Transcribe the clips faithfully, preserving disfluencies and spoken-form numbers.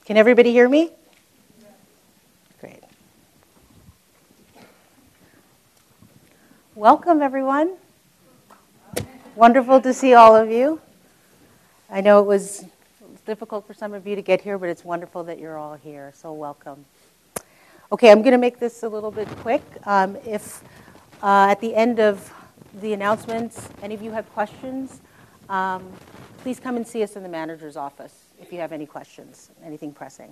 Can everybody hear me? Great. Welcome, everyone. Wonderful to see all of you. I know it was difficult for some of you to get here, but it's wonderful that you're all here, so welcome. Okay, I'm going to make this a little bit quick. Um, if uh, at the end of the announcements, any of you have questions, um, please come and see us in the manager's office if you have any questions, anything pressing.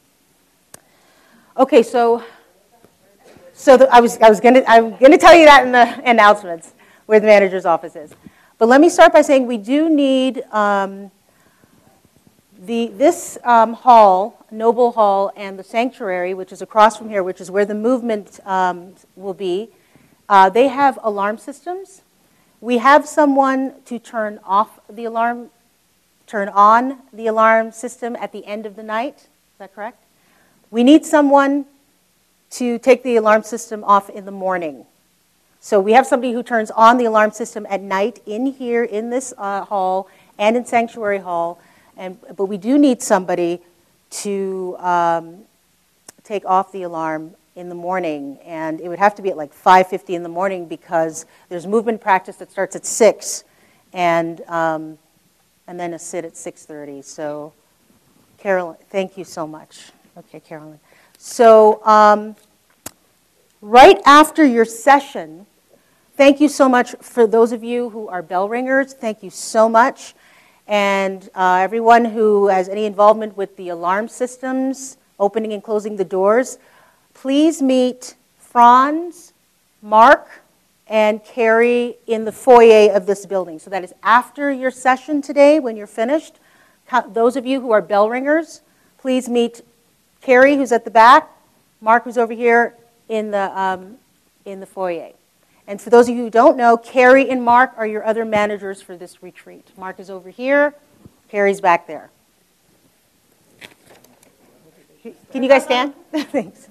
Okay, so so the, I was I was going to I'm going to tell you that in the announcements where the manager's office is. But let me start by saying we do need um, the this um, hall, Noble Hall, and the sanctuary, which is across from here, which is where the movement um, will be. Uh, they have alarm systems. We have someone to turn off the alarm, turn on the alarm system at the end of the night. Is that correct? We need someone to take the alarm system off in the morning. So we have somebody who turns on the alarm system at night in here, in this uh, hall, and in Sanctuary Hall. And, but we do need somebody to um, take off the alarm in the morning. And it would have to be at like five fifty in the morning because there's movement practice that starts at six and, um, and then a sit at six thirty. So Carolyn, thank you so much. Okay, Carolyn. So um, right after your session, thank you so much for those of you who are bell ringers. Thank you so much. And uh, everyone who has any involvement with the alarm systems, opening and closing the doors, please meet Franz, Mark, and Carrie in the foyer of this building. So that is after your session today when you're finished. Those of you who are bell ringers, please meet Carrie, who's at the back, Mark, who's over here in the, um, in the foyer. And for those of you who don't know, Carrie and Mark are your other managers for this retreat. Mark is over here, Carrie's back there. Can you guys stand? Thanks.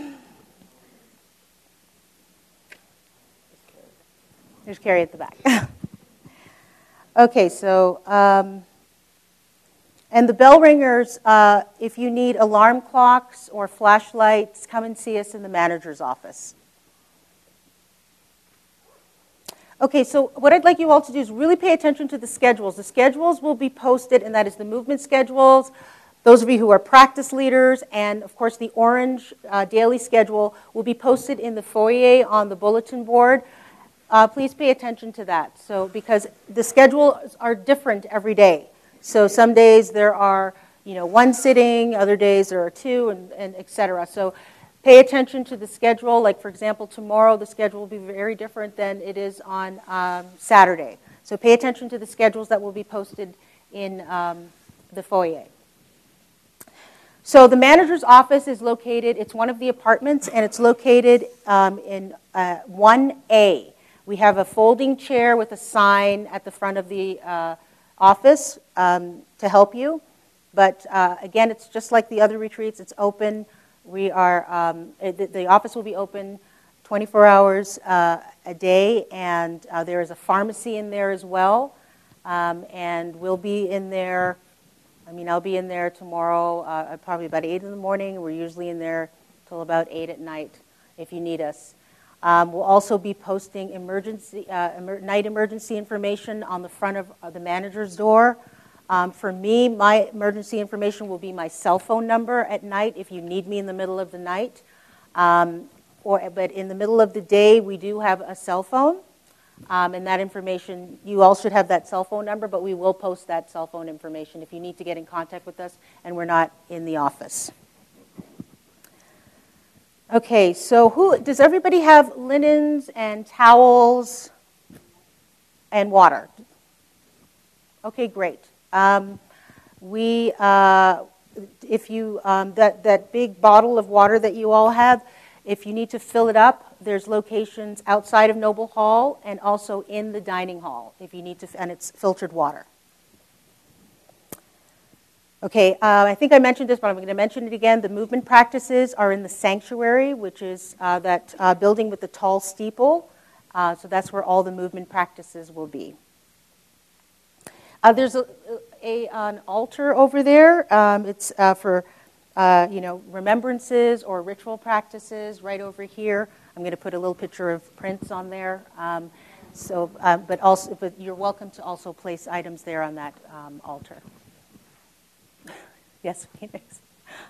There's Carrie at the back. Okay, so... Um, And the bell ringers, uh, if you need alarm clocks or flashlights, come and see us in the manager's office. Okay, so what I'd like you all to do is really pay attention to the schedules. The schedules will be posted, and that is the movement schedules. Those of you who are practice leaders, and of course the orange uh, daily schedule will be posted in the foyer on the bulletin board. Uh, please pay attention to that. So, because the schedules are different every day. So some days there are, you know, one sitting, other days there are two, and, and et cetera. So pay attention to the schedule. Like, for example, tomorrow the schedule will be very different than it is on um, Saturday. So pay attention to the schedules that will be posted in um, the foyer. So the manager's office is located, it's one of the apartments, and it's located um, in uh, one A. We have a folding chair with a sign at the front of the uh, office um, to help you, but uh, again, it's just like the other retreats. It's open. We are um, the, the office will be open twenty-four hours uh, a day, and uh, there is a pharmacy in there as well. Um, and we'll be in there. I mean, I'll be in there tomorrow, uh, probably about eight in the morning. We're usually in there till about eight at night if you need us. Um, we'll also be posting emergency, uh, emer night emergency information on the front of uh, the manager's door. Um, for me, my emergency information will be my cell phone number at night if you need me in the middle of the night. Um, or, but in the middle of the day, we do have a cell phone. Um, and that information, you all should have that cell phone number, but we will post that cell phone information if you need to get in contact with us and we're not in the office. Okay, so who does everybody have linens and towels and water? Okay, great. Um, we, uh, if you um, that that big bottle of water that you all have, if you need to fill it up, there's locations outside of Noble Hall and also in the dining hall. If you need to, and it's filtered water. Okay, uh, I think I mentioned this, but I'm going to mention it again. The movement practices are in the sanctuary, which is uh, that uh, building with the tall steeple. Uh, so that's where all the movement practices will be. Uh, there's a, a, an altar over there. Um, it's uh, for uh, you know, remembrances or ritual practices right over here. I'm going to put a little picture of Prince on there. Um, so, uh, but also, but you're welcome to also place items there on that um, altar. Yes, Phoenix.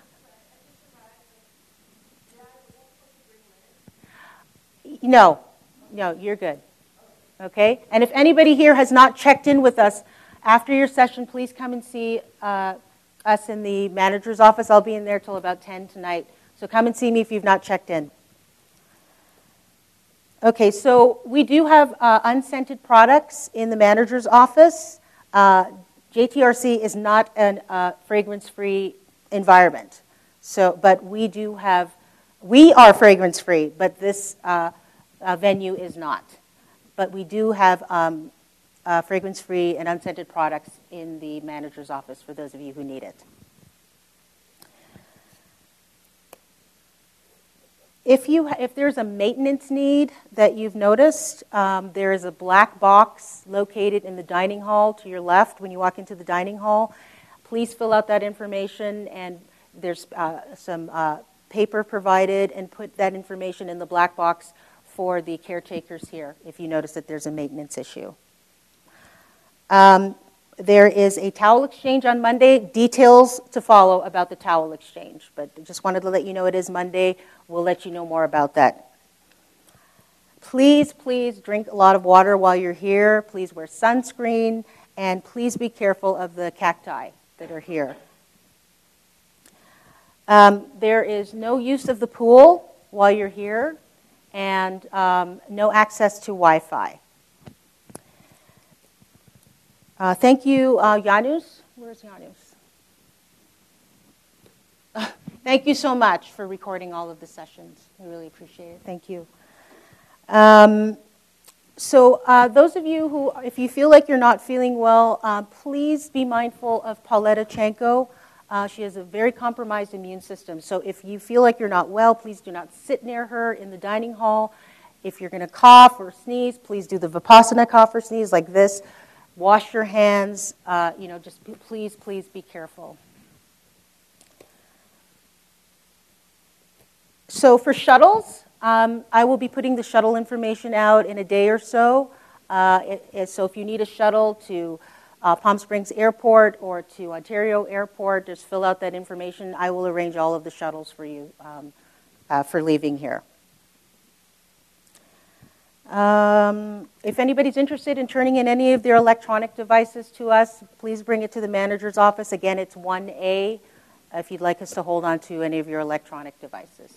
No, no, you're good. Okay? And if anybody here has not checked in with us after your session, please come and see uh, us in the manager's office. I'll be in there till about ten tonight. So come and see me if you've not checked in. Okay, so we do have uh, unscented products in the manager's office. Uh, J T R C is not a uh, fragrance-free environment. So, but we do have, we are fragrance-free, but this uh, uh, venue is not. But we do have um, uh, fragrance-free and unscented products in the manager's office for those of you who need it. If, you, if there's a maintenance need that you've noticed, um, there is a black box located in the dining hall to your left when you walk into the dining hall. Please fill out that information, and there's uh, some uh, paper provided, and put that information in the black box for the caretakers here if you notice that there's a maintenance issue. Um, there is a towel exchange on Monday. Details to follow about the towel exchange, but just wanted to let you know it is Monday. We'll let you know more about that. Please, please drink a lot of water while you're here. Please wear sunscreen, and please be careful of the cacti that are here. Um, there is no use of the pool while you're here, and um, no access to Wi-Fi. Uh, thank you, uh, Janus. Where's Janus? Uh, thank you so much for recording all of the sessions. We really appreciate it. Thank you. Um, so uh, those of you who, if you feel like you're not feeling well, uh, please be mindful of Pauletta Chanko. Uh, she has a very compromised immune system. So if you feel like you're not well, please do not sit near her in the dining hall. If you're going to cough or sneeze, please do the Vipassana cough or sneeze like this. Wash your hands. Uh, you know, just be, please, please be careful. So for shuttles, um, I will be putting the shuttle information out in a day or so. Uh, it, it, so if you need a shuttle to uh, Palm Springs Airport or to Ontario Airport, just fill out that information. I will arrange all of the shuttles for you um, uh, for leaving here. Um, if anybody's interested in turning in any of their electronic devices to us, please bring it to the manager's office. Again, it's one A if you'd like us to hold on to any of your electronic devices.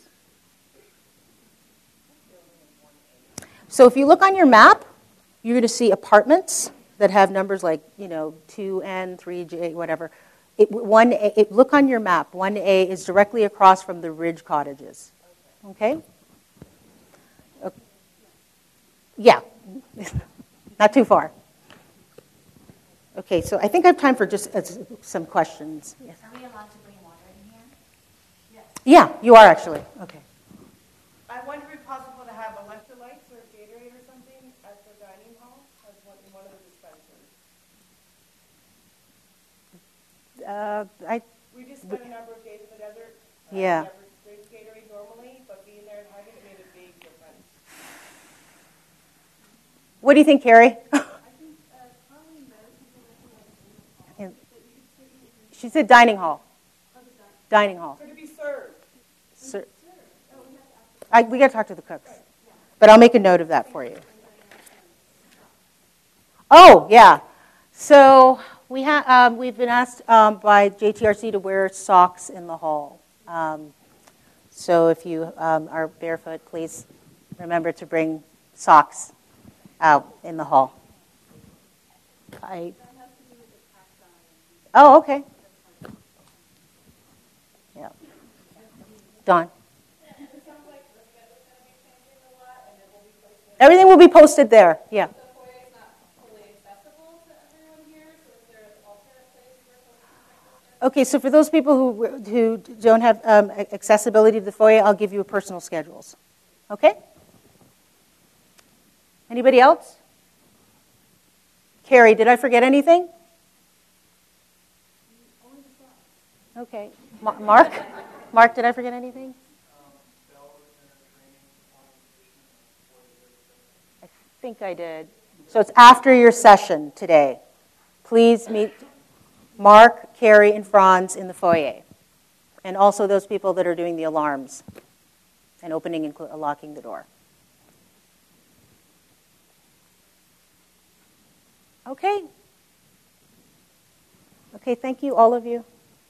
So if you look on your map, you're going to see apartments that have numbers like, you know, two N, three J, whatever. It, one A, it, look on your map. one A is directly across from the Ridge Cottages. Okay? Okay. Yeah, not too far. Okay, so I think I have time for just uh, some questions. Yes. Are we allowed to bring water in here? Yes. Yeah, you are actually. Okay. I wonder if it's possible to have electrolytes or Gatorade or something at the dining hall as one, in one of the dispensers. Uh, I. We just spent a number of days in the desert. Uh, Yeah. Never drink Gatorade normally, but being there and having it made a big difference. What do you think, Carrie? She said dining hall. Dining hall. Could it be served? Sir, I, we got to talk to the cooks, but I'll make a note of that for you. Oh, yeah. So we ha- um, we've been asked um, by J T R C to wear socks in the hall. Um, so if you um, are barefoot, please remember to bring socks out in the hall. I, oh, okay. Yeah. Dawn. Everything will be posted there, yeah. The foyer is not fully accessible to everyone here, so is there an alternate place for something like this? Okay, so for those people who, who don't have um, accessibility to the foyer, I'll give you personal schedules. Okay? Anybody else? Carrie, did I forget anything? Okay. Ma- Mark? Mark, did I forget anything? I think I did. So it's after your session today. Please meet Mark, Carrie, and Franz in the foyer. And also those people that are doing the alarms and opening and cl- locking the door. Okay. Okay, thank you, all of you.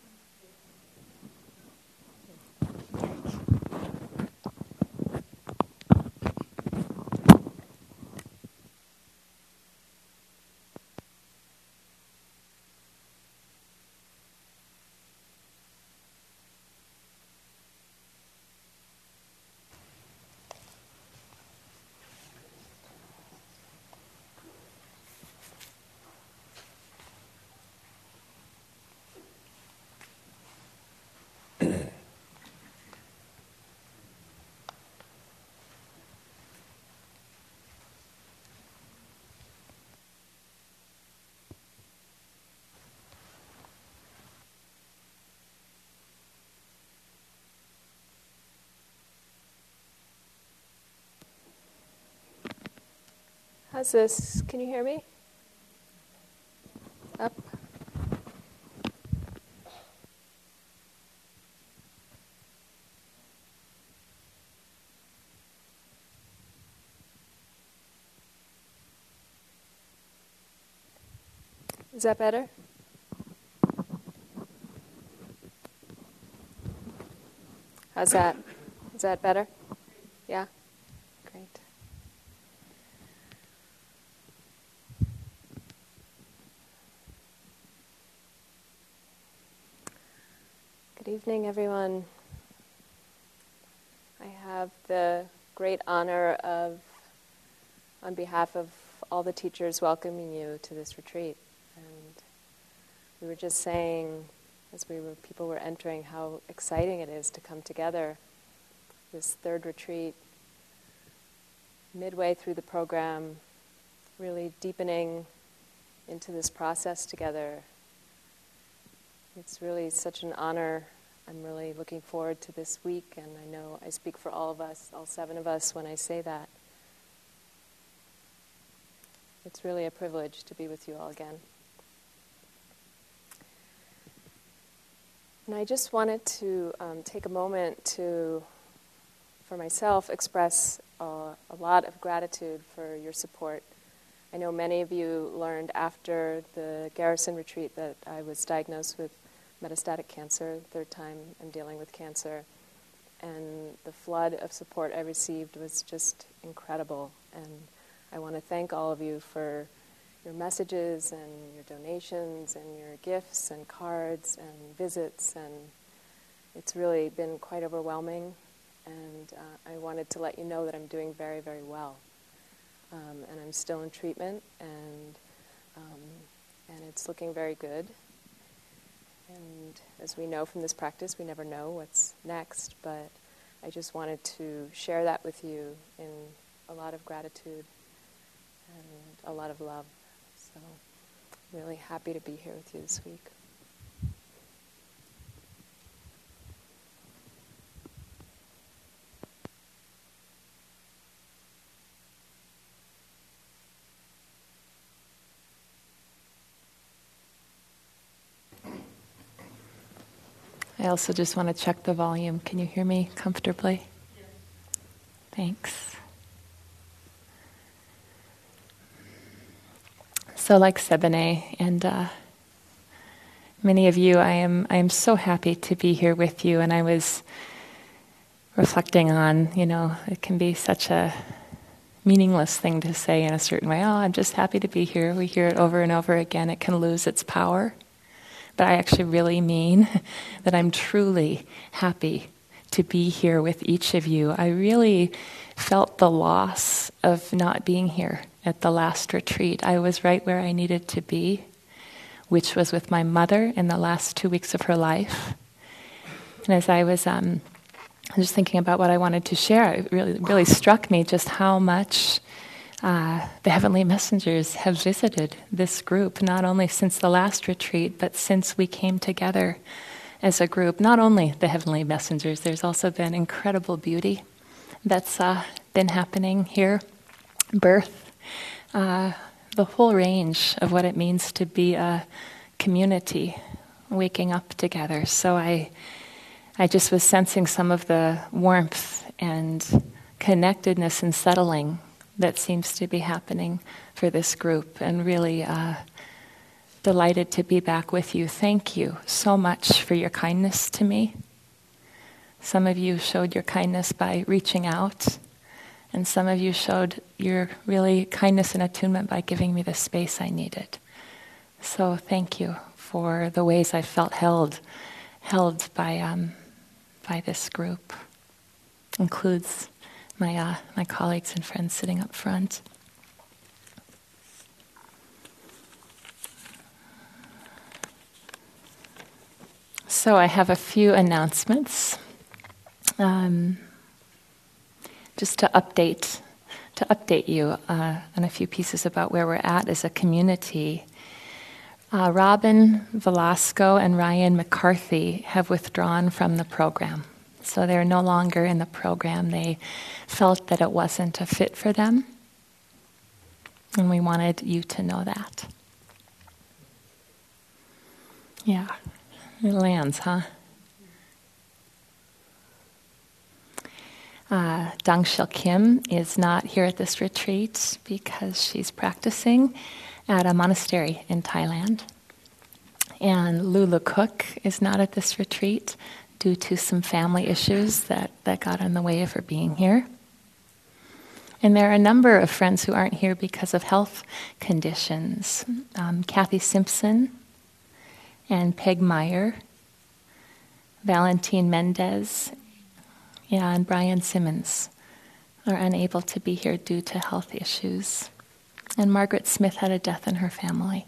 How's this? Can you hear me? Up? Is that better? How's that? Is that better? Yeah? Great. Good evening, everyone. I have the great honor of, on behalf of all the teachers, welcoming you to this retreat. And we were just saying, as we were, people were entering, how exciting it is to come together. This third retreat, midway through the program, really deepening into this process together. It's really such an honor. I'm really looking forward to this week, and I know I speak for all of us, all seven of us, when I say that. It's really a privilege to be with you all again. And I just wanted to um, take a moment to, for myself, express uh, a lot of gratitude for your support. I know many of you learned after the Garrison retreat that I was diagnosed with metastatic cancer, third time I'm dealing with cancer. And the flood of support I received was just incredible. And I want to thank all of you for your messages and your donations and your gifts and cards and visits. And it's really been quite overwhelming. And uh, I wanted to let you know that I'm doing very, very well. Um, and I'm still in treatment, and um, and it's looking very good. And as we know from this practice, we never know what's next, but I just wanted to share that with you in a lot of gratitude and a lot of love. So I'm really happy to be here with you this week. I also just want to check the volume. Can you hear me comfortably? Yes. Thanks. So like Sebene and uh, many of you, I am I am so happy to be here with you. And I was reflecting on, you know, it can be such a meaningless thing to say in a certain way. Oh, I'm just happy to be here. We hear it over and over again. It can lose its power. But I actually really mean that I'm truly happy to be here with each of you. I really felt the loss of not being here at the last retreat. I was right where I needed to be, which was with my mother in the last two weeks of her life. And as I was um, just thinking about what I wanted to share, it really, really struck me just how much Uh, the Heavenly Messengers have visited this group, not only since the last retreat, but since we came together as a group, not only the Heavenly Messengers, there's also been incredible beauty that's uh, been happening here. Birth, uh, the whole range of what it means to be a community, waking up together. So I, I just was sensing some of the warmth and connectedness and settling that seems to be happening for this group, and really uh, delighted to be back with you. Thank you so much for your kindness to me. Some of you showed your kindness by reaching out, and some of you showed your really kindness and attunement by giving me the space I needed. So thank you for the ways I felt held, held by um, by this group. Includes my uh, my colleagues and friends sitting up front. So I have a few announcements, um, just to update to update you uh, on a few pieces about where we're at as a community. Uh, Robin Velasco and Ryan McCarthy have withdrawn from the program. So they're no longer in the program. They felt that it wasn't a fit for them. And we wanted you to know that. Yeah, it lands, huh? Uh, Dangshil Kim is not here at this retreat because she's practicing at a monastery in Thailand. And Lulu Cook is not at this retreat due to some family issues that, that got in the way of her being here. And there are a number of friends who aren't here because of health conditions. Um, Kathy Simpson and Peg Meyer, Valentine Mendez, yeah, and Brian Simmons are unable to be here due to health issues. And Margaret Smith had a death in her family.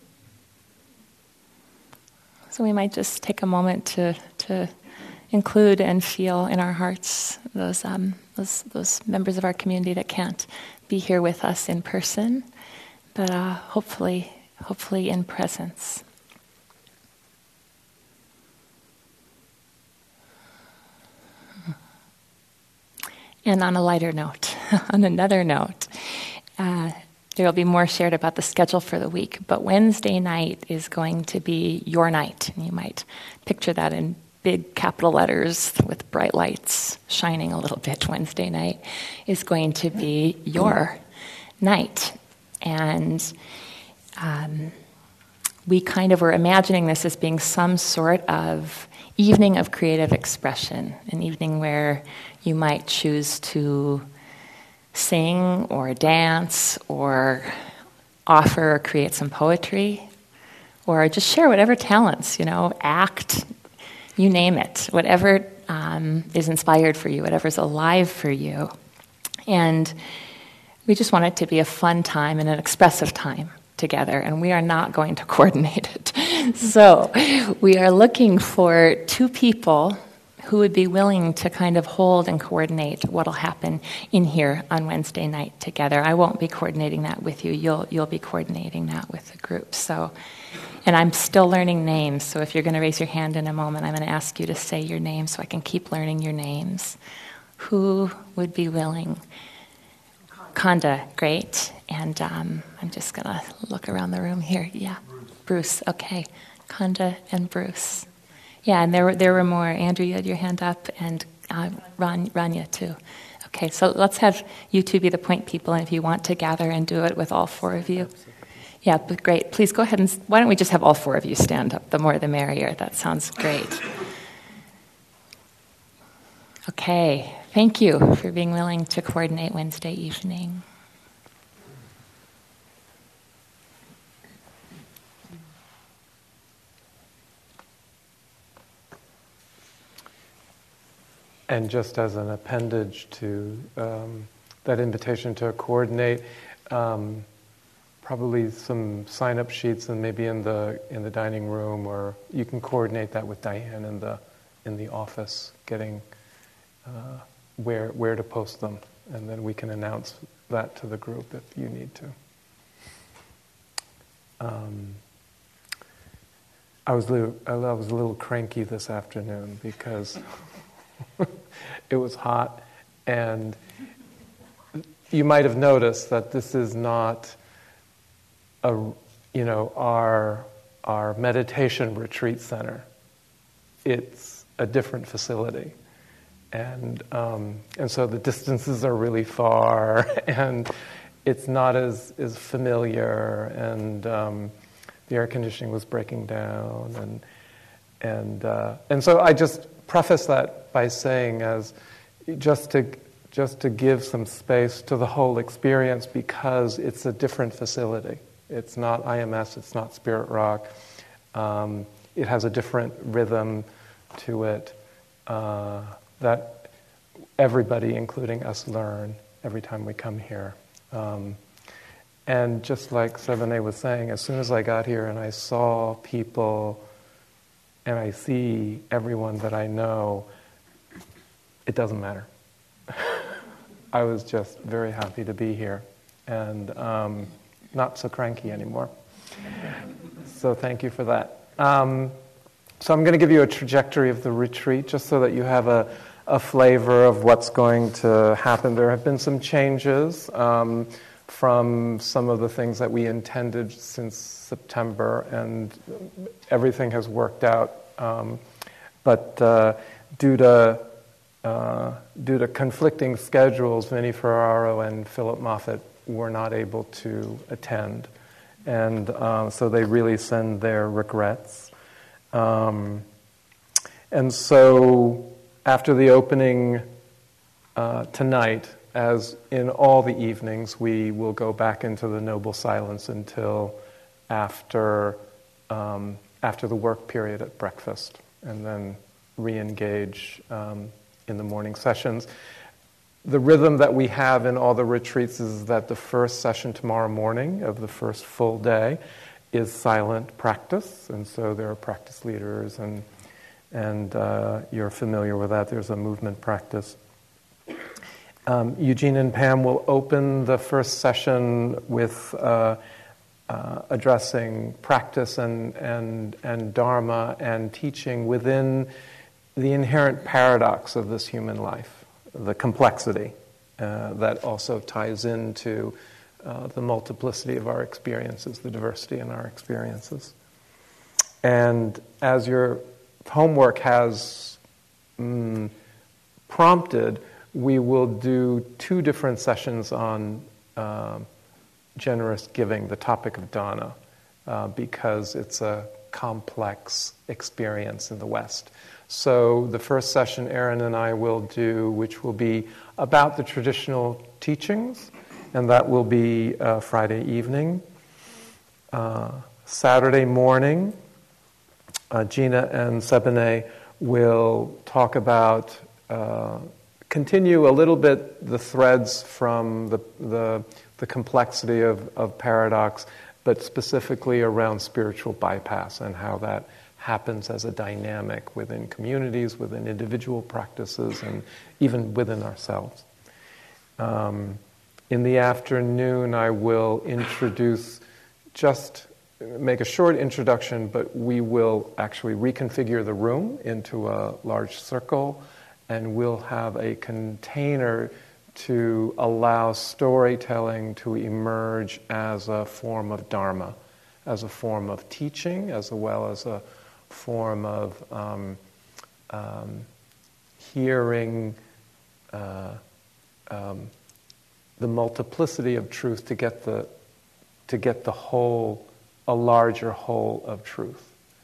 So we might just take a moment to to include and feel in our hearts those um, those those members of our community that can't be here with us in person, but uh, hopefully hopefully in presence. And on a lighter note, on another note, uh, there will be more shared about the schedule for the week, but Wednesday night is going to be your night. And you might picture that in big capital letters with bright lights shining a little bit. Wednesday night is going to be your night. And um, we kind of were imagining this as being some sort of evening of creative expression, an evening where you might choose to sing or dance or offer or create some poetry or just share whatever talents, you know, act, you name it, whatever um, is inspired for you, whatever's alive for you. And we just want it to be a fun time and an expressive time together, and we are not going to coordinate it. So we are looking for two people who would be willing to kind of hold and coordinate what will happen in here on Wednesday night together. I won't be coordinating that with you. You'll you'll be coordinating that with the group. So, and I'm still learning names. So if you're going to raise your hand in a moment, I'm going to ask you to say your name so I can keep learning your names. Who would be willing? Khanda, great. And um, I'm just going to look around the room here. Yeah, Bruce. Okay, Khanda and Bruce. Yeah, and there were there were more. Andrew, you had your hand up, and uh, Ran, Rania too. Okay, so let's have you two be the point people, and if you want to gather and do it with all four of you. Yeah, but great. Please go ahead and, why don't we just have all four of you stand up? The more the merrier. That sounds great. Okay, thank you for being willing to coordinate Wednesday evening. And just as an appendage to um, that invitation to coordinate, um, probably some sign-up sheets, and maybe in the in the dining room, or you can coordinate that with Diane in the in the office, getting uh, where where to post them, and then we can announce that to the group if you need to. Um, I was, little, I was a little cranky this afternoon because it was hot, and you might have noticed that this is not a, you know, our, our meditation retreat center. It's a different facility. And um, and so the distances are really far, and it's not as, as familiar, and um, the air conditioning was breaking down, and and uh, and so I just preface that by saying, as just to just to give some space to the whole experience, because it's a different facility. It's not I M S. It's not Spirit Rock. Um, it has a different rhythm to it. Uh, that everybody, including us, learn every time we come here. Um, and just like Sevene was saying, as soon as I got here and I saw people and I see everyone that I know, it doesn't matter. I was just very happy to be here and um, not so cranky anymore. So thank you for that. Um, so I'm going to give you a trajectory of the retreat just so that you have a a flavor of what's going to happen. There have been some changes um, from some of the things that we intended since September, and everything has worked out. Um, but uh, due to uh, due to conflicting schedules, Vinnie Ferraro and Philip Moffat were not able to attend, and uh, so they really send their regrets. Um, and so. After the opening uh, tonight, as in all the evenings, we will go back into the noble silence until after um, after the work period at breakfast, and then re-engage um, in the morning sessions. The rhythm that we have in all the retreats is that the first session tomorrow morning of the first full day is silent practice, and so there are practice leaders and And uh, you're familiar with that. There's a movement practice. Um, Eugene and Pam will open the first session with uh, uh, addressing practice and, and, and Dharma and teaching within the inherent paradox of this human life, the complexity uh, that also ties into uh, the multiplicity of our experiences, the diversity in our experiences. And as you're homework has mm, prompted, we will do two different sessions on uh, generous giving, the topic of dana, uh, because it's a complex experience in the West. So the first session Aaron and I will do, which will be about the traditional teachings, and that will be uh, Friday evening. Uh, Saturday morning, Uh, Gina and Sebene will talk about, uh, continue a little bit the threads from the the, the complexity of, of paradox, but specifically around spiritual bypass and how that happens as a dynamic within communities, within individual practices, and even within ourselves. Um, in the afternoon, I will introduce just make a short introduction, but we will actually reconfigure the room into a large circle, and we'll have a container to allow storytelling to emerge as a form of Dharma, as a form of teaching, as well as a form of um, um, hearing uh, um, the multiplicity of truth to get the to get the whole. A larger whole of truth,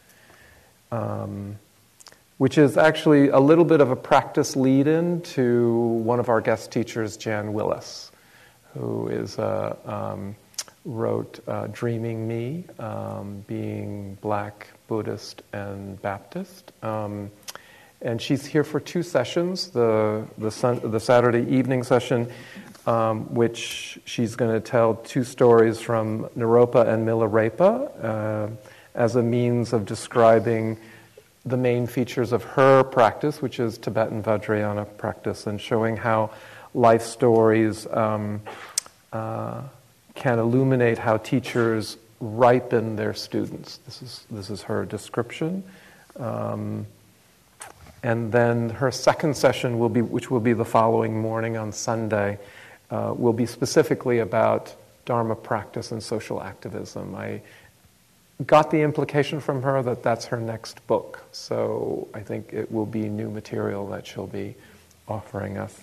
um, which is actually a little bit of a practice lead-in to one of our guest teachers, Jan Willis, who is uh, um, wrote uh, Dreaming Me, um, being Black, Buddhist, and Baptist. Um, and she's here for two sessions, the, the, sun, the Saturday evening session, Um, which she's going to tell two stories from Naropa and Milarepa uh, as a means of describing the main features of her practice, which is Tibetan Vajrayana practice, and showing how life stories um, uh, can illuminate how teachers ripen their students. This is, this is her description. Um, and then her second session will be, which will be the following morning on Sunday, uh, will be specifically about Dharma practice and social activism. I got the implication from her that that's her next book, so I think it will be new material that she'll be offering us.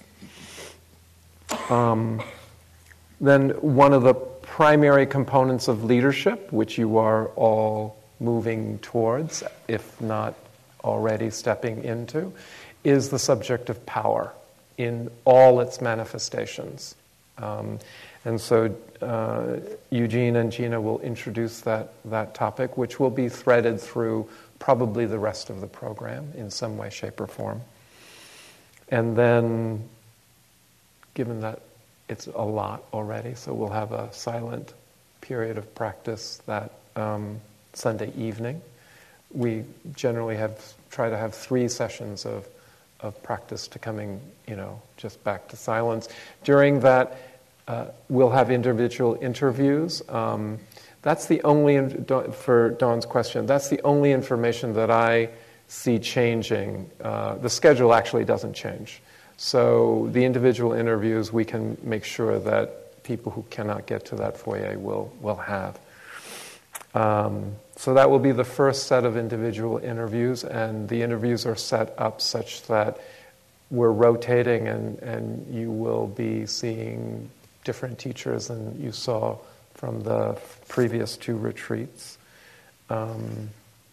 Um, then one of the primary components of leadership, which you are all moving towards, if not already stepping into, is the subject of power in all its manifestations. Um, and so uh, Eugene and Gina will introduce that, that topic, which will be threaded through probably the rest of the program in some way, shape, or form. And then, given that it's a lot already, so we'll have a silent period of practice that um, Sunday evening. We generally have try to have three sessions of of practice to coming, you know, just back to silence. During that, uh, we'll have individual interviews. Um, that's the only, for Dawn's question, that's the only information that I see changing. Uh, the schedule actually doesn't change. So the individual interviews, we can make sure that people who cannot get to that foyer will, will have. Um, so that will be the first set of individual interviews, and the interviews are set up such that we're rotating, and, and you will be seeing different teachers than you saw from the previous two retreats. Um,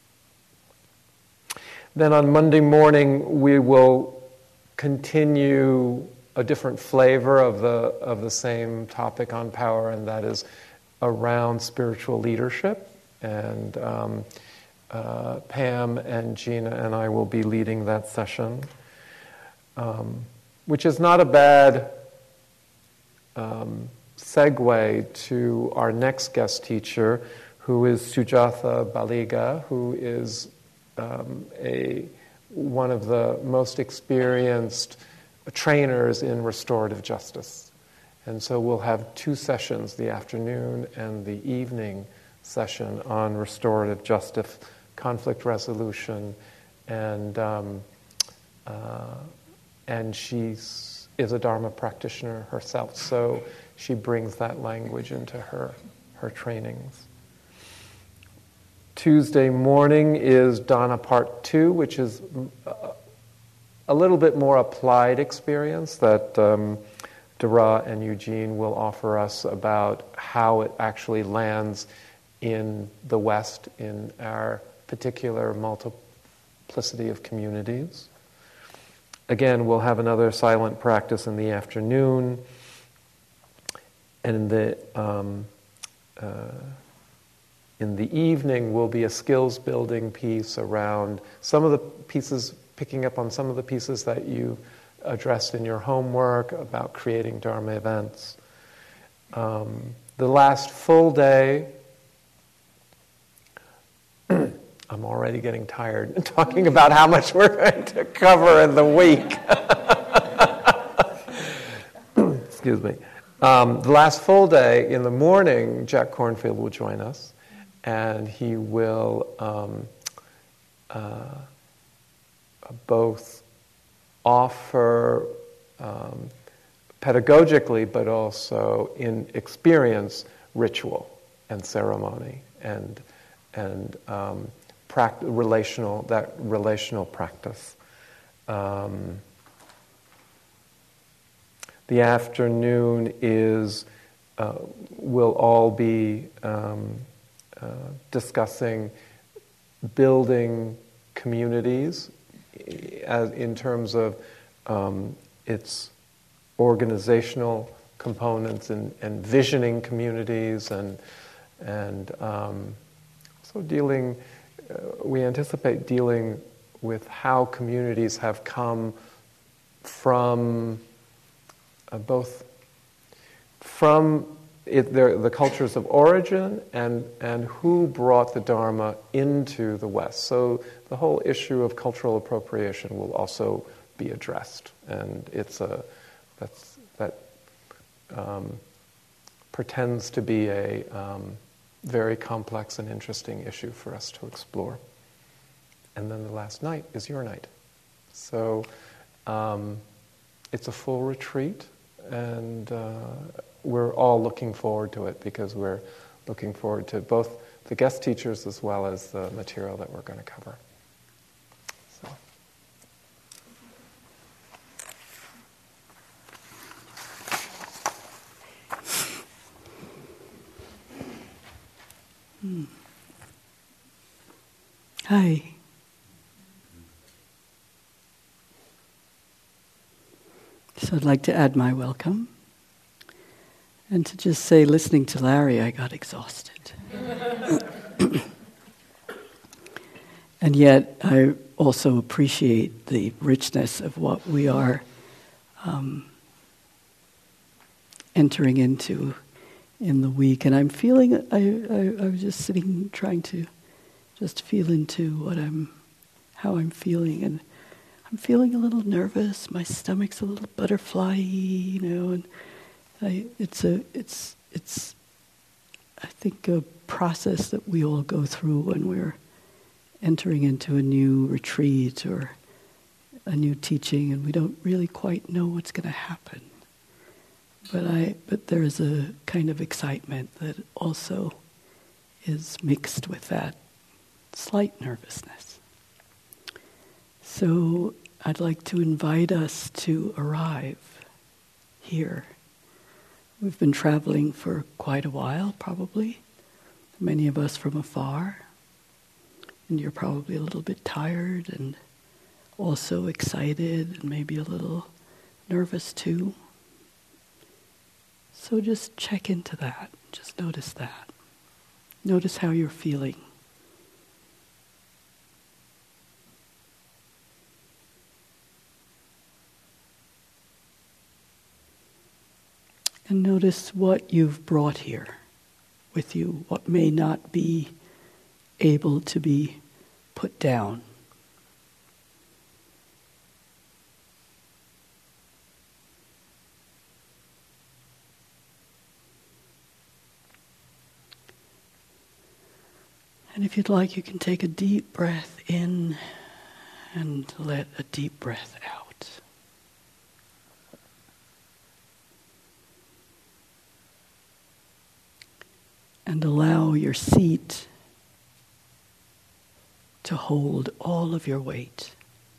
then on Monday morning, we will continue a different flavor of the of the same topic on power, and that is around spiritual leadership. And um, uh, Pam and Gina and I will be leading that session, um, which is not a bad um, segue to our next guest teacher, who is Sujatha Baliga, who is um, a one of the most experienced trainers in restorative justice. And so we'll have two sessions, the afternoon and the evening session, on restorative justice, conflict resolution, and um, uh, and she is a Dharma practitioner herself, so she brings that language into her her trainings. Tuesday morning is Dana Part Two, which is a, a little bit more applied experience that um, Dara and Eugene will offer us about how it actually lands in the West, in our particular multiplicity of communities. Again, we'll have another silent practice in the afternoon, and in the um, uh, in the evening will be a skills building piece around some of the pieces, picking up on some of the pieces that you addressed in your homework about creating Dharma events. Um, the last full day, I'm already getting tired talking about how much we're going to cover in the week. Excuse me. Um, the last full day, in the morning, Jack Cornfield will join us, and he will um, uh, both offer um, pedagogically, but also in experience, ritual and ceremony and and um, pract- relational that relational practice. Um, the afternoon is uh, will all be um, uh, discussing building communities as in terms of um, its organizational components and, and visioning communities and and um, so dealing, uh, we anticipate dealing with how communities have come from uh, both from it, their, the cultures of origin and, and who brought the Dharma into the West. So the whole issue of cultural appropriation will also be addressed, and it's a that's that um, pretends to be a um, very complex and interesting issue for us to explore. And then the last night is your night. So um, it's a full retreat, and uh, we're all looking forward to it because we're looking forward to both the guest teachers as well as the material that we're going to cover. So. Hmm. Hi. So I'd like to add my welcome and to just say, listening to Larry, I got exhausted. And yet I also appreciate the richness of what we are um, entering into in the week. And I'm feeling, I, I, I was just sitting trying to just feel into what I'm, how I'm feeling. And I'm feeling a little nervous. My stomach's a little butterfly-y, you know, and I, it's a, it's, it's, I think a process that we all go through when we're entering into a new retreat or a new teaching, and we don't really quite know what's going to happen. But I, but there's a kind of excitement that also is mixed with that slight nervousness. So I'd like to invite us to arrive here. We've been traveling for quite a while, probably, many of us from afar, and you're probably a little bit tired and also excited and maybe a little nervous too. So just check into that, just notice that. Notice how you're feeling. And notice what you've brought here with you, what may not be able to be put down. And if you'd like, you can take a deep breath in and let a deep breath out. And allow your seat to hold all of your weight.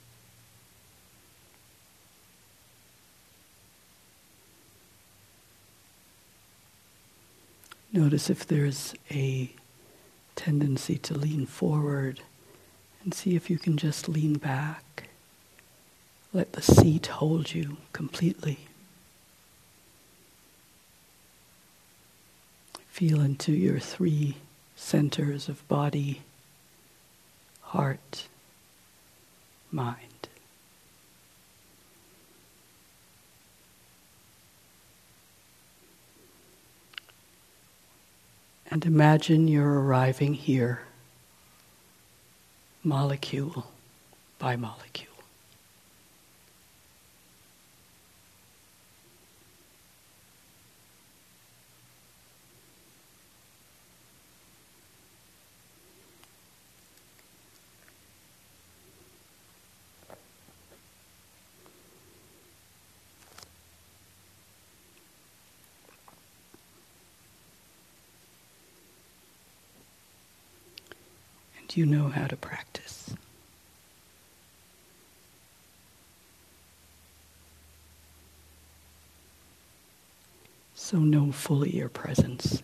Notice if there's a tendency to lean forward, and see if you can just lean back. Let the seat hold you completely. Feel into your three centers of body, heart, mind. And imagine you're arriving here, molecule by molecule. You know how to practice. So know fully your presence.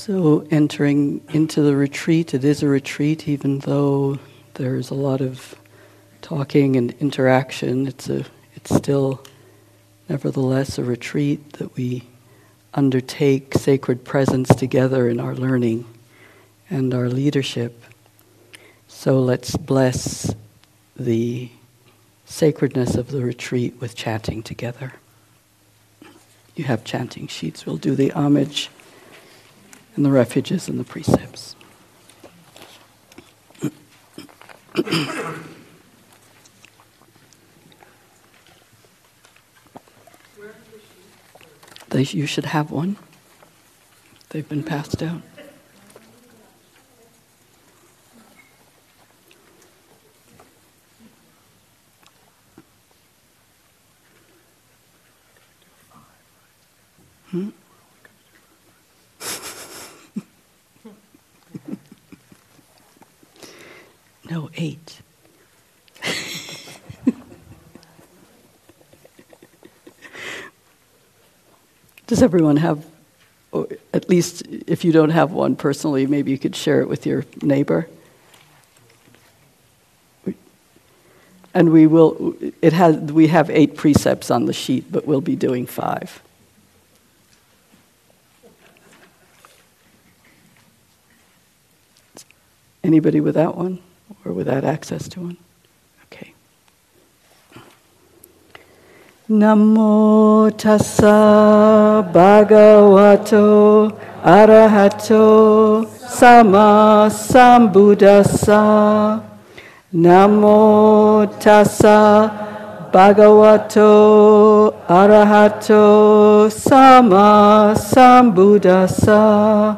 So entering into the retreat, it is a retreat, even though there's a lot of talking and interaction. It's a, it's still, nevertheless, a retreat that we undertake sacred presence together in our learning and our leadership. So let's bless the sacredness of the retreat with chanting together. You have chanting sheets. We'll do the homage and the refuges and the precepts. They, you should have one. They've been passed out. Hmm? No, eight. Does everyone have, or at least if you don't have one personally, maybe you could share it with your neighbor? And we will, it has, we have eight precepts on the sheet, but we'll be doing five. Anybody without one or without access to one? Okay. Namo tassa bhagavato arahato sama sambuddhassa. Namo tassa bhagavato arahato sama sambuddhassa.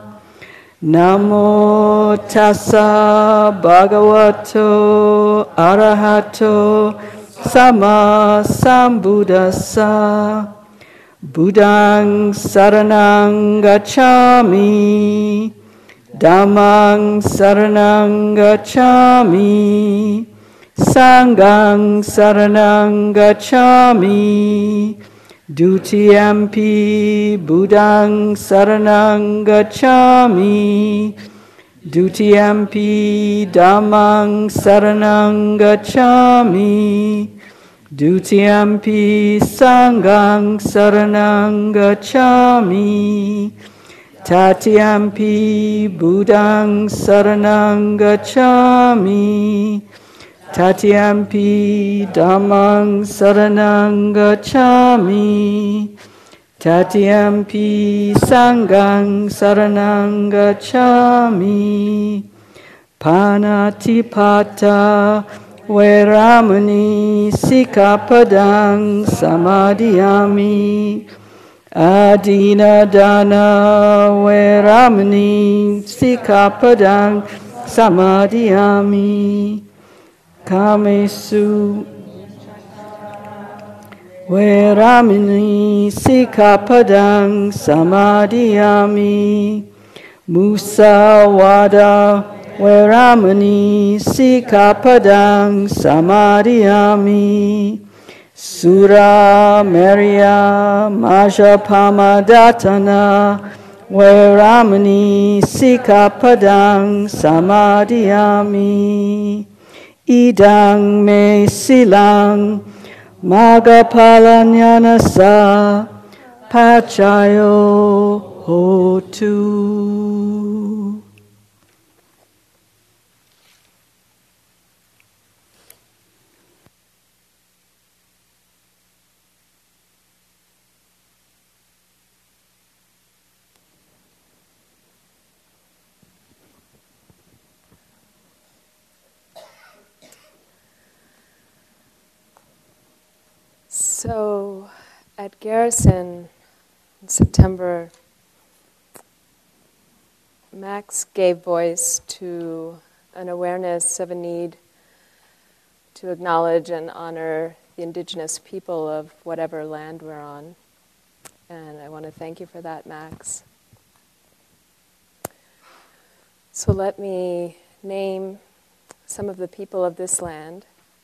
Namo tassa bhagavato arahato sama sambuddhassa. Buddhang saranang gacchami. Dhammang saranang gacchami. Sanghang saranang gacchami. Dutiyampi Buddhang saranang gacchami. Dutiyampi Dhammang saranang gacchami. Dutiyampi Sanghang saranang gacchami. Tatiyampi Buddhang saranang gacchami. Tatiyampi Dhammang saranang gacchami. Tatiyampi Sanghang saranang gacchami. Panatipata Veramani Sikkhapadang Samadhiyami. Adinadana Veramani Sikkhapadang Samadhiyami. Kamesu Veramani Sikkhapadang Samadhiyami. Musawada Veramani Sikkhapadang Samadhiyami. Sura Merya Majapamadhatana Veramani Sikkhapadang Samadhiyami. Idang me silang magapalanyanasa pachayo hotu. So, at Garrison in September, Max gave voice to an awareness of a need to acknowledge and honor the indigenous people of whatever land we're on. And I want to thank you for that, Max. So let me name some of the people of this land,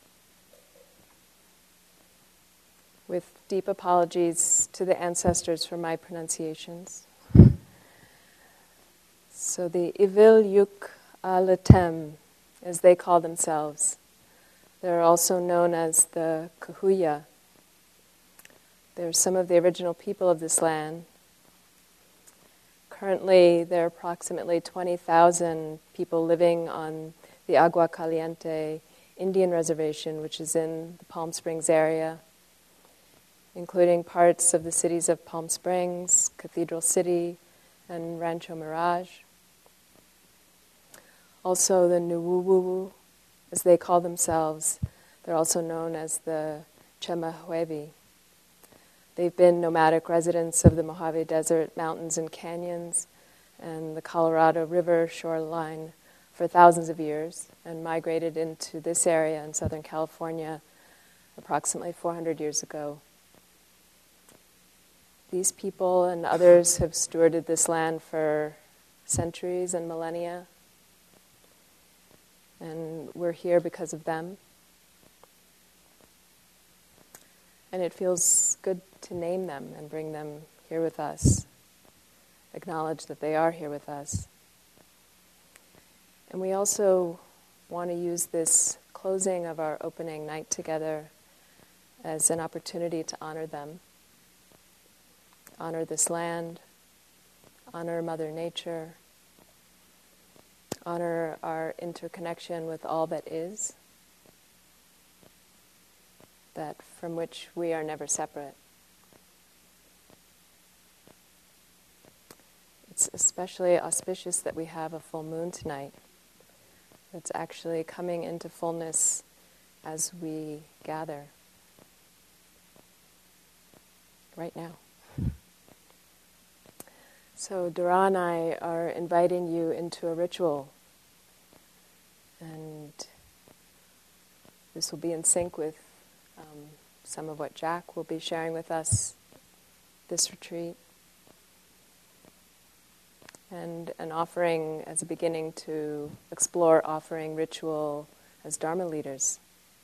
with deep apologies to the ancestors for my pronunciations. So the Ivil Yuk Alatem, as they call themselves, they're also known as the Kahuya. They're some of the original people of this land. Currently, there are approximately twenty thousand people living on the Agua Caliente Indian Reservation, which is in the Palm Springs area, including parts of the cities of Palm Springs, Cathedral City, and Rancho Mirage. Also the Nuwuwu, as they call themselves, they're also known as the Chemehuevi. They've been nomadic residents of the Mojave Desert mountains and canyons and the Colorado River shoreline for thousands of years and migrated into this area in Southern California approximately four hundred years ago. These people and others have stewarded this land for centuries and millennia, and we're here because of them. And it feels good to name them and bring them here with us, acknowledge that they are here with us. And we also want to use this closing of our opening night together as an opportunity to honor them, honor this land, honor Mother Nature, honor our interconnection with all that is, that from which we are never separate. It's especially auspicious that we have a full moon tonight. It's actually coming into fullness as we gather right now. So Dara and I are inviting you into a ritual, and this will be in sync with um, some of what Jack will be sharing with us this retreat, and an offering as a beginning to explore offering ritual as Dharma leaders.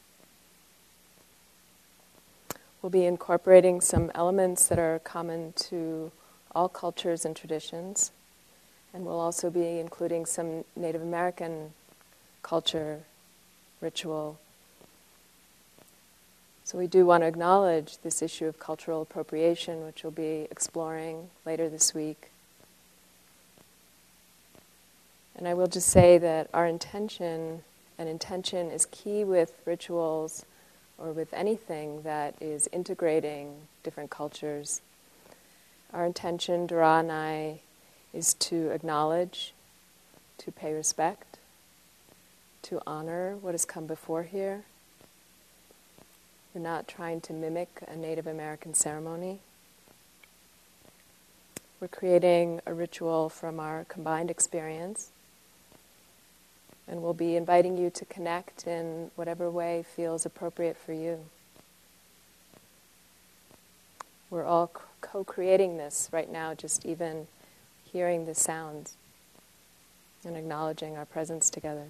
We'll be incorporating some elements that are common to all cultures and traditions, and we'll also be including some Native American culture, ritual. So we do want to acknowledge this issue of cultural appropriation, which we'll be exploring later this week. And I will just say that our intention, and intention is key with rituals or with anything that is integrating different cultures. Our intention, Dara and I, is to acknowledge, to pay respect, to honor what has come before here. We're not trying to mimic a Native American ceremony. We're creating a ritual from our combined experience, and we'll be inviting you to connect in whatever way feels appropriate for you. We're all co-creating this right now, just even hearing the sounds and acknowledging our presence together.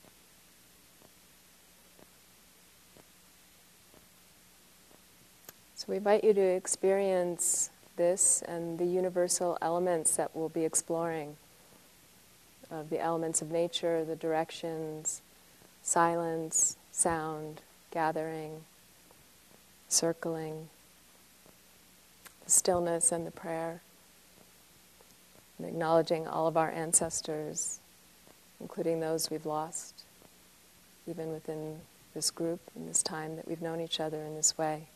So we invite you to experience this and the universal elements that we'll be exploring, of the elements of nature, the directions, silence, sound, gathering, circling, the stillness and the prayer, and acknowledging all of our ancestors, including those we've lost, even within this group, in this time that we've known each other in this way.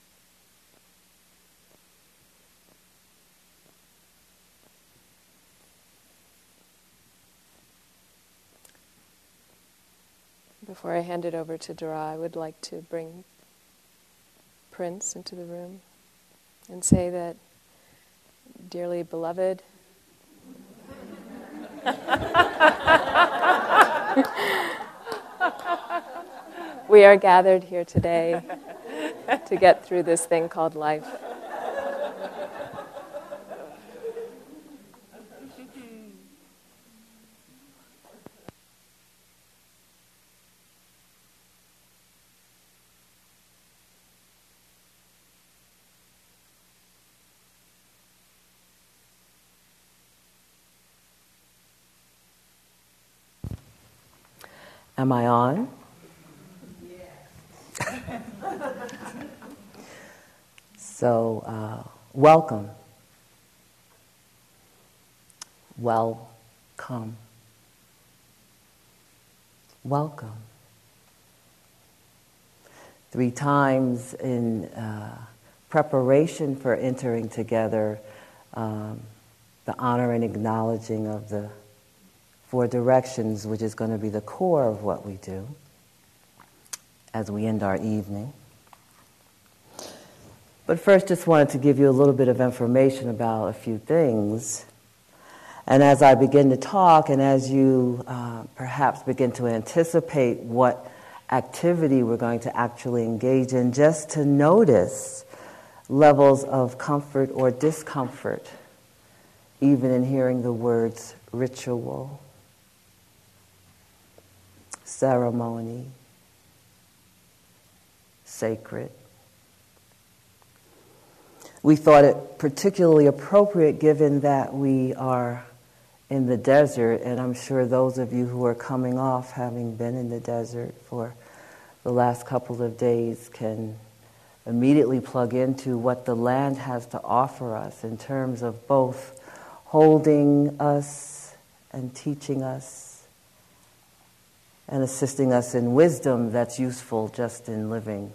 Before I hand it over to Dara, I would like to bring Prince into the room and say that, dearly beloved, we are gathered here today to get through this thing called life. Am I on? So, uh, welcome. Welcome. Welcome. Three times in uh, preparation for entering together, um, the honor and acknowledging of the four directions, which is going to be the core of what we do as we end our evening. But first, just wanted to give you a little bit of information about a few things. And as I begin to talk, and as you uh, perhaps begin to anticipate what activity we're going to actually engage in, just to notice levels of comfort or discomfort, even in hearing the words ritual, ceremony, sacred. We thought it particularly appropriate given that we are in the desert, and I'm sure those of you who are coming off having been in the desert for the last couple of days can immediately plug into what the land has to offer us in terms of both holding us and teaching us and assisting us in wisdom that's useful just in living.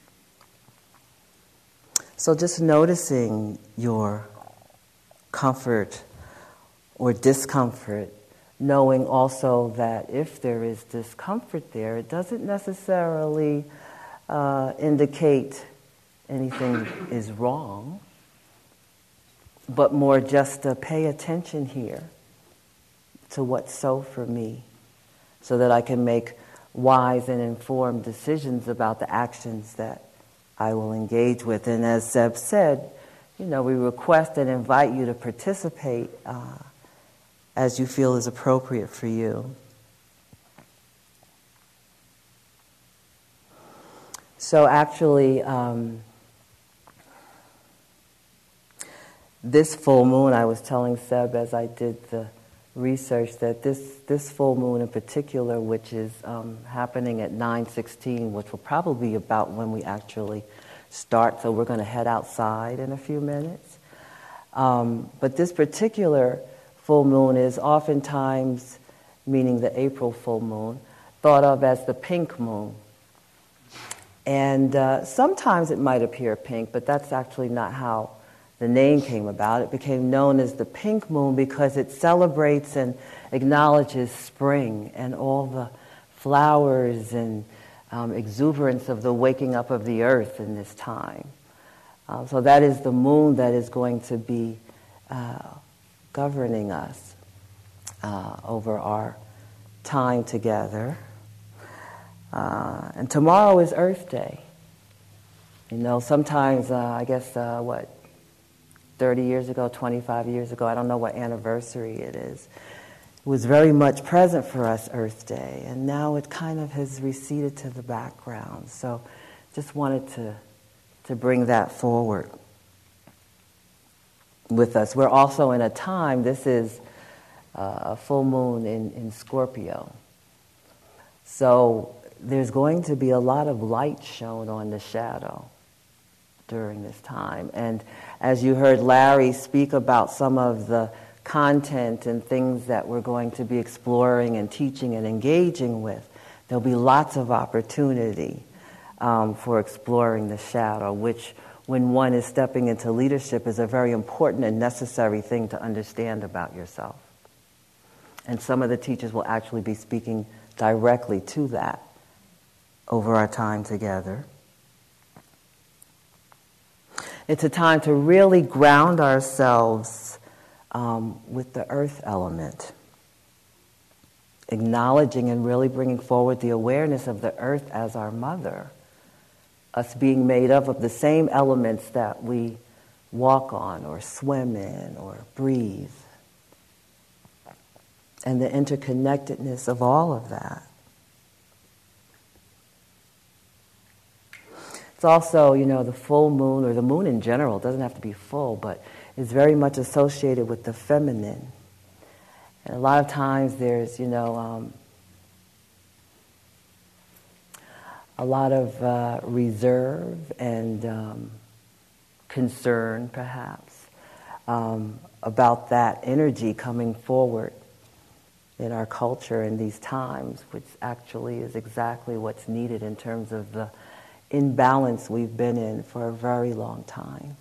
So just noticing your comfort or discomfort, knowing also that if there is discomfort there, it doesn't necessarily uh, indicate anything is wrong, but more just to pay attention here to what's so for me, so that I can make wise and informed decisions about the actions that I will engage with. And as Seb said, you know, we request and invite you to participate uh, as you feel is appropriate for you. So actually, um, this full moon, I was telling Seb as I did the research that this, this full moon in particular, which is um, happening at nine sixteen, which will probably be about when we actually start, so we're going to head outside in a few minutes. Um, but this particular full moon is oftentimes, meaning the April full moon, thought of as the pink moon. And uh, sometimes it might appear pink, but that's actually not how the name came about. It became known as the pink moon because it celebrates and acknowledges spring and all the flowers and um, exuberance of the waking up of the earth in this time. Uh, so that is the moon that is going to be uh, governing us uh, over our time together. Uh, and tomorrow is Earth Day. You know, sometimes, uh, I guess, uh, what, thirty years ago, twenty-five years ago, I don't know what anniversary it is, it was very much present for us, Earth Day, and now it kind of has receded to the background. So just wanted to, to bring that forward with us. We're also in a time, this is uh, a full moon in, in Scorpio. So there's going to be a lot of light shown on the shadow during this time. And as you heard Larry speak about some of the content and things that we're going to be exploring and teaching and engaging with, there'll be lots of opportunity um, for exploring the shadow, which when one is stepping into leadership is a very important and necessary thing to understand about yourself. And some of the teachers will actually be speaking directly to that over our time together. It's a time to really ground ourselves um, with the earth element, acknowledging and really bringing forward the awareness of the earth as our mother, us being made up of the same elements that we walk on or swim in or breathe, and the interconnectedness of all of that. It's also, you know, the full moon, or the moon in general, it doesn't have to be full, but is very much associated with the feminine. And a lot of times there's, you know, um, a lot of uh, reserve and um, concern, perhaps, um, about that energy coming forward in our culture in these times, which actually is exactly what's needed in terms of the imbalance we've been in for a very long time.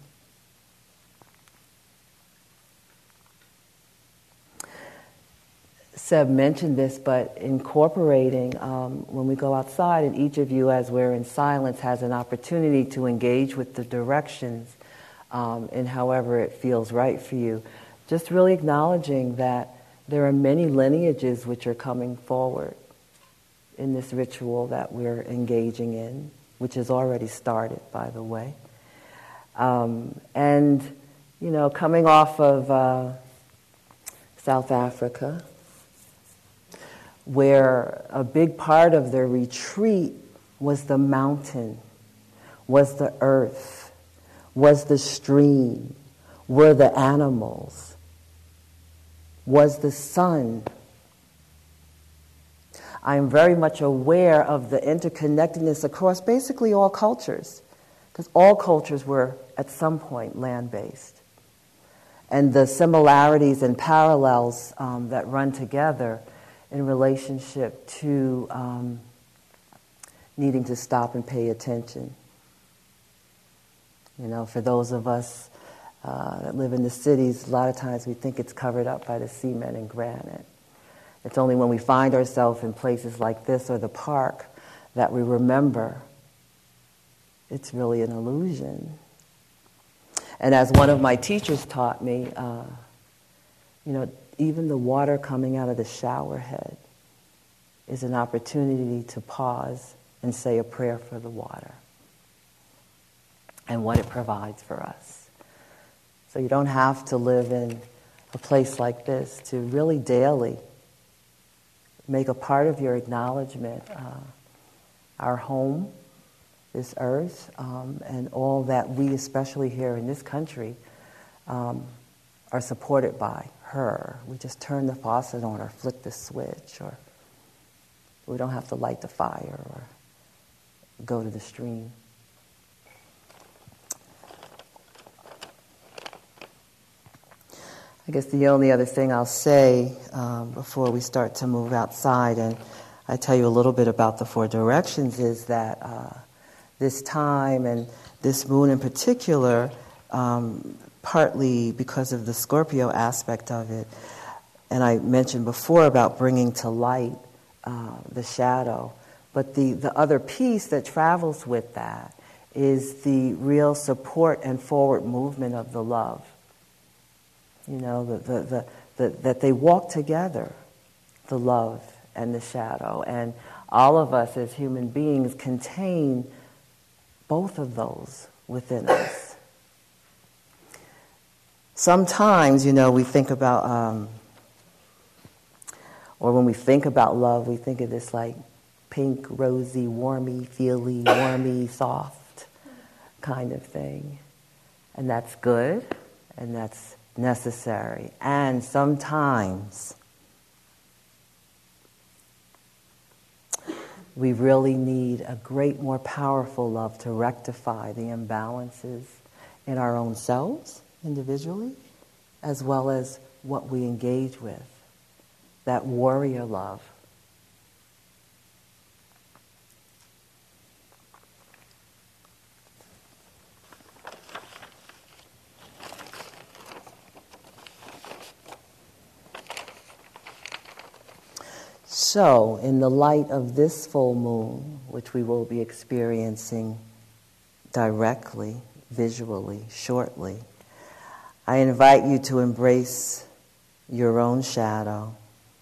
Seb mentioned this, but incorporating um, when we go outside, and each of you, as we're in silence, has an opportunity to engage with the directions um, in however it feels right for you. Just really acknowledging that there are many lineages which are coming forward in this ritual that we're engaging in, which has already started, by the way. Um, and, you know, coming off of uh, South Africa, where a big part of the retreat was the mountain, was the earth, was the stream, were the animals, was the sun. I am very much aware of the interconnectedness across basically all cultures, because all cultures were at some point land-based. And the similarities and parallels um, that run together in relationship to um, needing to stop and pay attention. You know, for those of us uh, that live in the cities, a lot of times we think it's covered up by the cement and granite. It's only when we find ourselves in places like this or the park that we remember it's really an illusion. And as one of my teachers taught me, uh, you know, even the water coming out of the shower head is an opportunity to pause and say a prayer for the water and what it provides for us. So you don't have to live in a place like this to really daily make a part of your acknowledgement uh, our home, this earth, um, and all that we, especially here in this country, um, are supported by her. We just turn the faucet on or flick the switch, or we don't have to light the fire or go to the stream. I guess the only other thing I'll say um, before we start to move outside, and I tell you a little bit about the four directions, is that uh, this time and this moon in particular, um, partly because of the Scorpio aspect of it, and I mentioned before about bringing to light uh, the shadow, but the, the other piece that travels with that is the real support and forward movement of the love. You know, the, the, the, the, that they walk together, the love and the shadow. And all of us as human beings contain both of those within us. Sometimes, you know, we think about, um, or when we think about love, we think of this like pink, rosy, warmy, feely, warmy, soft kind of thing. And that's good, and that's necessary. And sometimes we really need a great, more powerful love to rectify the imbalances in our own selves, individually, as well as what we engage with, that warrior love. So, in the light of this full moon, which we will be experiencing directly, visually, shortly, I invite you to embrace your own shadow.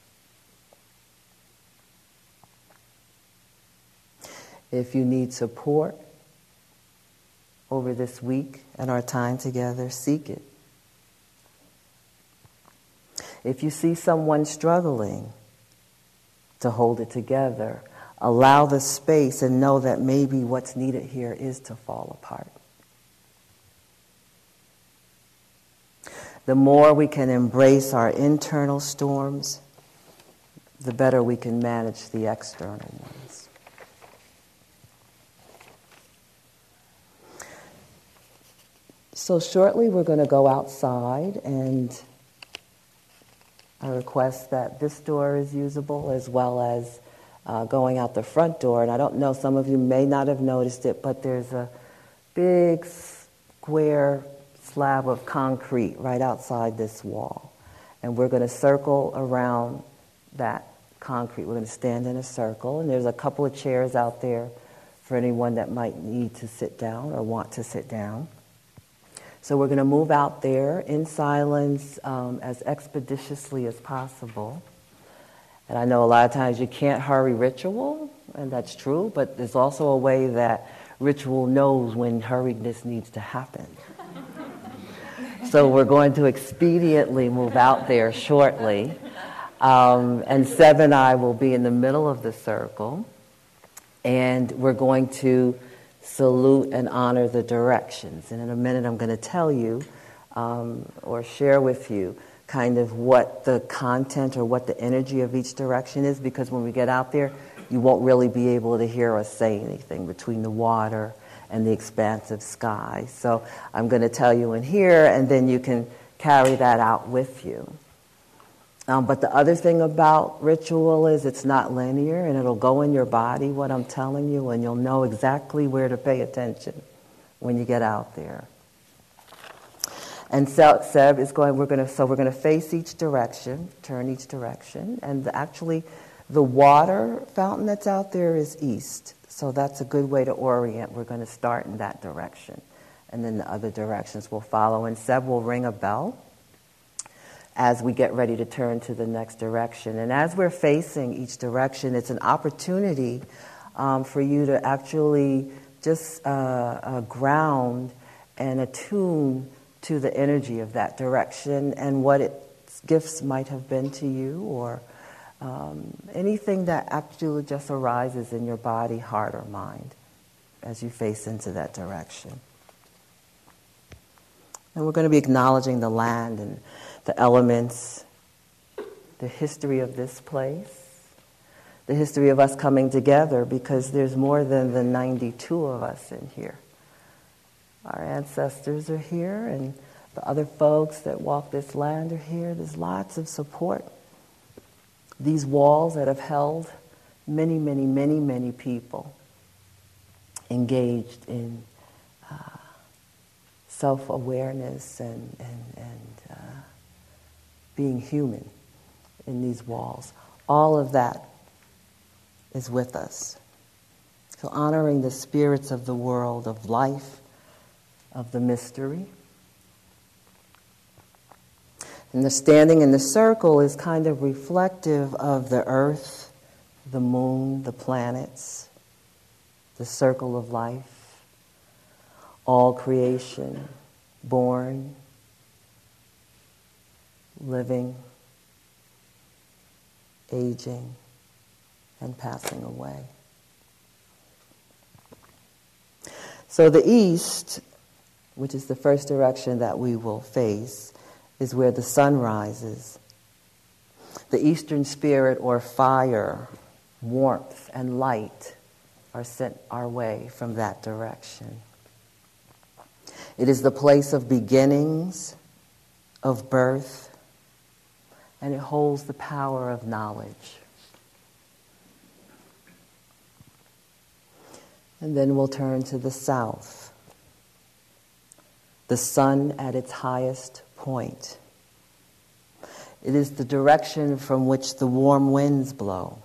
If you need support over this week and our time together, seek it. If you see someone struggling to hold it together, allow the space and know that maybe what's needed here is to fall apart. The more we can embrace our internal storms, the better we can manage the external ones. So shortly we're going to go outside, and I request that this door is usable as well as uh, going out the front door. And I don't know, some of you may not have noticed it, but there's a big square slab of concrete right outside this wall. And we're going to circle around that concrete. We're going to stand in a circle, and there's a couple of chairs out there for anyone that might need to sit down or want to sit down. So we're going to move out there in silence um, as expeditiously as possible. And I know a lot of times you can't hurry ritual, and that's true, but there's also a way that ritual knows when hurriedness needs to happen. So we're going to expediently move out there shortly. Um, and Seb and I will be in the middle of the circle. And we're going to salute and honor the directions. And in a minute I'm going to tell you um, or share with you kind of what the content or what the energy of each direction is, because when we get out there, you won't really be able to hear us say anything between the water and the expansive sky. So I'm going to tell you in here, and then you can carry that out with you. Um, but the other thing about ritual is it's not linear, and it'll go in your body, what I'm telling you, and you'll know exactly where to pay attention when you get out there. And Seb is going, we're going to, so we're going to face each direction, turn each direction, and the, actually the water fountain that's out there is east. So that's a good way to orient. We're going to start in that direction, and then the other directions will follow. And Seb will ring a bell as we get ready to turn to the next direction. And as we're facing each direction, it's an opportunity um, for you to actually just uh, uh, ground and attune to the energy of that direction and what its gifts might have been to you, or um, anything that actually just arises in your body, heart, or mind as you face into that direction. And we're going to be acknowledging the land and the elements, the history of this place, the history of us coming together, because there's more than the ninety-two of us in here. Our ancestors are here, and the other folks that walk this land are here. There's lots of support. These walls that have held many, many, many, many people engaged in uh, self-awareness and, and, and uh, being human in these walls. All of that is with us. So honoring the spirits of the world, of life, of the mystery. And the standing in the circle is kind of reflective of the earth, the moon, the planets, the circle of life, all creation, born, living, aging, and passing away. So the east, which is the first direction that we will face, is where the sun rises. The eastern spirit, or fire, warmth, and light are sent our way from that direction. It is the place of beginnings, of birth, and it holds the power of knowledge. And then we'll turn to the south. The sun at its highest point. It is the direction from which the warm winds blow.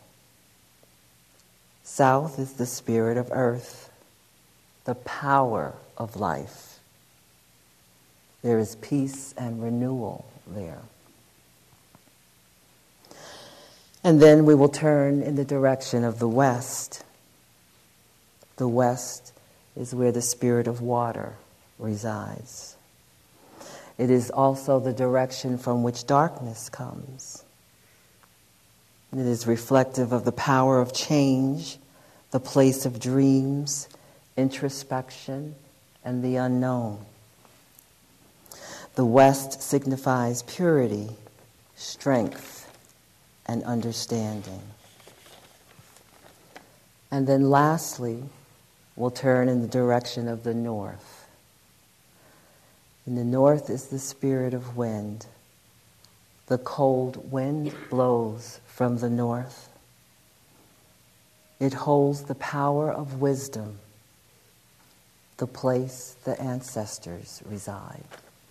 South is the spirit of earth, the power of life. There is peace and renewal there. And then we will turn in the direction of the west. The west is where the spirit of water resides. It is also the direction from which darkness comes. It is reflective of the power of change, the place of dreams, introspection, and the unknown. The west signifies purity, strength, and understanding. And then lastly, we'll turn in the direction of the north. In the north is the spirit of wind. The cold wind blows from the north. It holds the power of wisdom, the place the ancestors reside.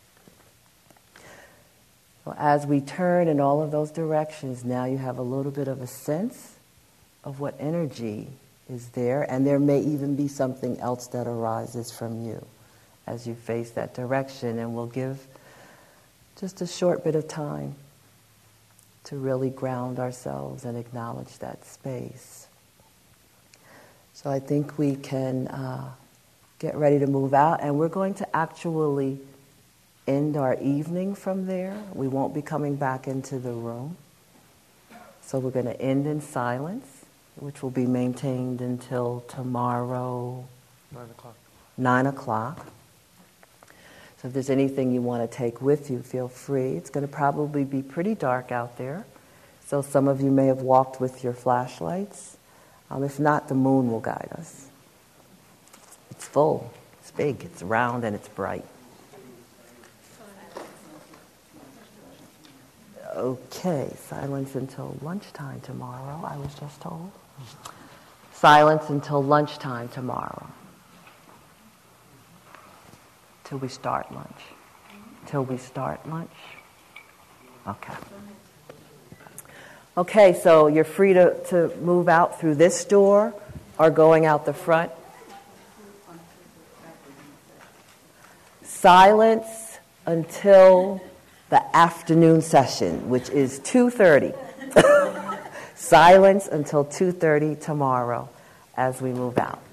Well, as we turn in all of those directions, now you have a little bit of a sense of what energy is there, and there may even be something else that arises from you as you face that direction, and we'll give just a short bit of time to really ground ourselves and acknowledge that space. So I think we can uh, get ready to move out, and we're going to actually end our evening from there. We won't be coming back into the room. So we're going to end in silence, which will be maintained until tomorrow, Nine o'clock. Nine o'clock. So if there's anything you want to take with you, feel free. It's going to probably be pretty dark out there. So some of you may have walked with your flashlights. Um, if not, the moon will guide us. It's full, it's big, it's round, and it's bright. Okay, silence until lunchtime tomorrow, I was just told. Silence until lunchtime tomorrow. Till we start lunch. Till we start lunch. Okay. Okay, so you're free to, to move out through this door or going out the front. Silence until the afternoon session, which is two thirty. Silence until two thirty tomorrow as we move out.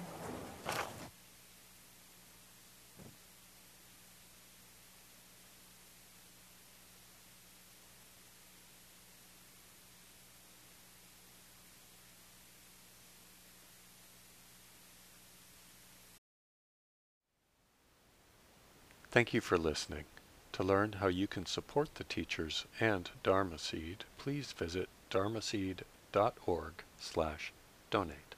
Thank you for listening. To learn how you can support the teachers and Dharma Seed, please visit dharmaseed dot org slash donate.